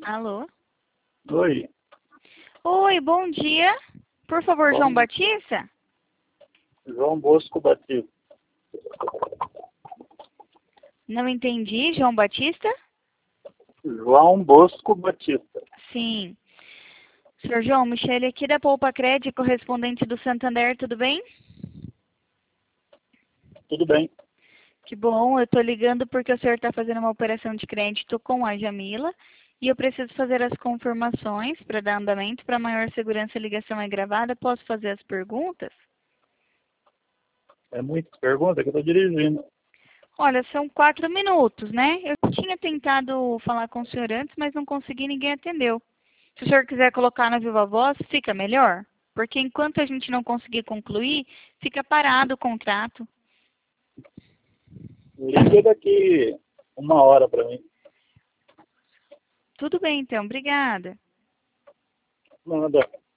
Alô? Oi, Oi, bom dia. Por favor, João bom, Batista? João Bosco Batista. Não entendi, João Batista? João Bosco Batista. Sim. Senhor João, Michele aqui da Poupa Cred, correspondente do Santander, tudo bem? Tudo bem? Que bom, eu estou ligando porque o senhor está fazendo uma operação de crédito com a Jamila e eu preciso fazer as confirmações para dar andamento. Para maior segurança, a ligação é gravada. Posso fazer as perguntas? É muitas perguntas que eu estou dirigindo. Olha, são 4 minutos, né? Eu tinha tentado falar com o senhor antes, mas não consegui, ninguém atendeu. Se o senhor quiser colocar na viva voz, fica melhor. Porque enquanto a gente não conseguir concluir, fica parado o contrato. Liga daqui 1 hora para mim. Tudo bem, então. Obrigada. Manda.